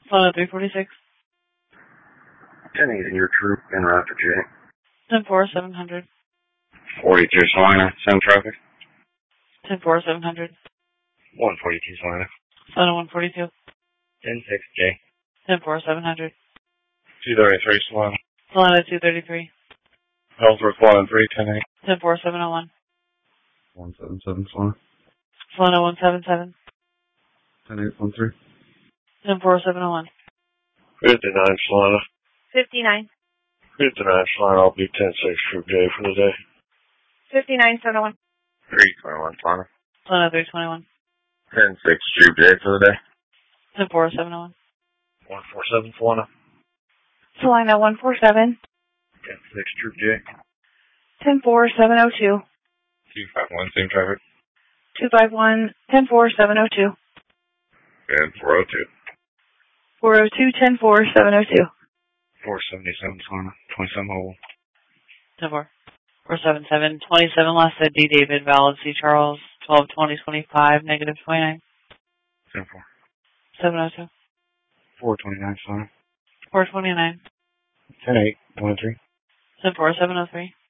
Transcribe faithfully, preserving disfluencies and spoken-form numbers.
Solana three forty-six. ten eight in your troop, en route to J. ten four, seven hundred. forty-two Salina, send traffic. ten four, seven hundred. one forty-two Salina. Solana one forty-two. ten six J. ten four, seven hundred. two thirty-three Salina. Solana two thirty-three. Ellsworth one and three, ten eight. ten four, seven oh one. one seven seven Salina. Solana one seven seven. ten eight one three. ten four, seven oh one. fifty-nine Salina. fifty-nine. fifty-nine Salina, I'll be ten six Troop J for the day. fifty-nine, seven oh one. three twenty-one Salina. Solana three twenty-one. ten six Troop J for the day. ten four, seven oh one. one forty-seven Salina. Salina one forty-seven. ten six Troop J. ten four, seven oh two. two five one, same traffic. two five one, ten four, seven oh two. And four oh two. four oh two, ten four, seven oh two. four seventy-seven Salina. twenty-seven Hole. ten four. four seven seven. twenty-seven last at D. David, Valid C. Charles. twelve twenty twenty-five, negative twenty-nine. ten four. seven oh two. four twenty-nine Salina. four twenty-nine. ten eight, one three. ten four, seven oh three.